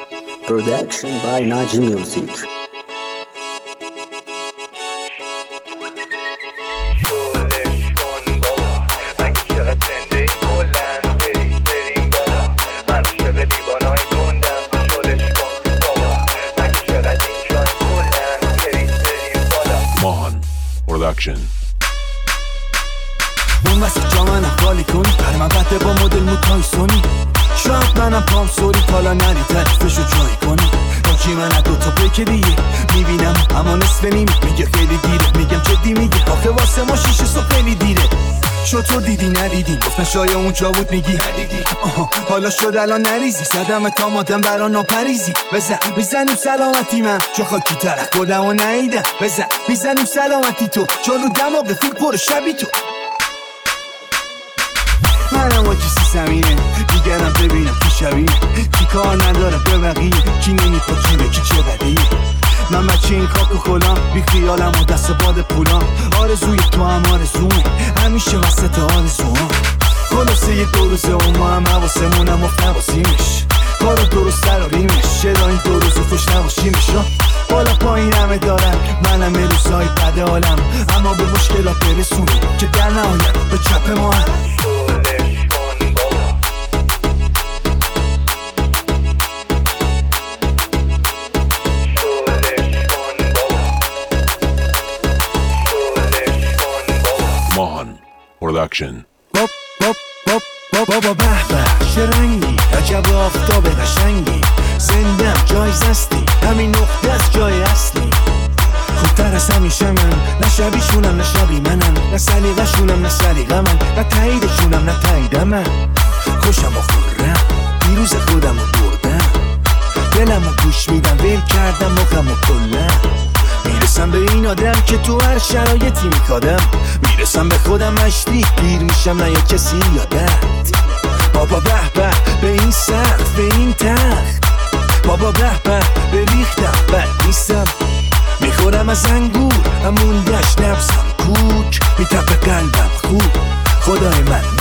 Production by Naji Music. Mohan Production. اون وسط جا منم خالی کنی برمن بده با مدل موتایسونی شاید منم پام سوری تالا نری تعریفشو جایی کنی باکی من از دوتا بریک دیگه میبینم اما نصف نیمی میگه خیلی دیره میگم جدی میگه آخه واسه ما شیشه صبح خیلی دیره شو تو دیدی ندیدی گفتن شاید اونجا بود میگی ندیدی حالا شد الان نریزی زدم تا مادم برا ناپریزی بزنیم سلامتی من چون خاکی طرف خودم و نهیدم بزنیم سلامتی تو چون رو دماغ فیل پر شبی تو منم با کسی زمینه دیگرم ببینم کی شبیه کی کار نداره به بقیه کی نمیخواد جیبه کی چه بدیه من بچه این خاک و خلام بی خیالم و دست باد پولام آرزوی تو هم آرزومه همیشه وسط آرزوام خلاصه یه دو روزه و ما هم حواسمونم و فواسیمش کارو درست سر و ریمش چرا این دو روزو خوش نباشیمش بالا پایین همه دارم منم به روزهای بده حالم اما به مشکلات برسونم که در نهایت به چپ ما هم Mohan Production. بابا به به چه رنگی عجب آفتاب قشنگی زندم جای زستی همین نقطه از جای اصلی خوبتر از همیشه من نه شبیشونم نه شبی منم نه سلیقه‌شونم نه سلیقه من نه تاییدشونم نه تایید من خوشم و خورم دیروز خودم رو بردم دلم رو گوش میدم ول کردم مخم و کلم میرسم به این آدم که تو هر شرایطی میکادم میرسم به خودم مشتی گیر میشم نه یا کسی یادت بابا به به به این سقف به این تخت بابا به به به ریختم بد نیستم میخورم از انگور همون دشت نبزم کوک میتپه قلبم خوب خدای من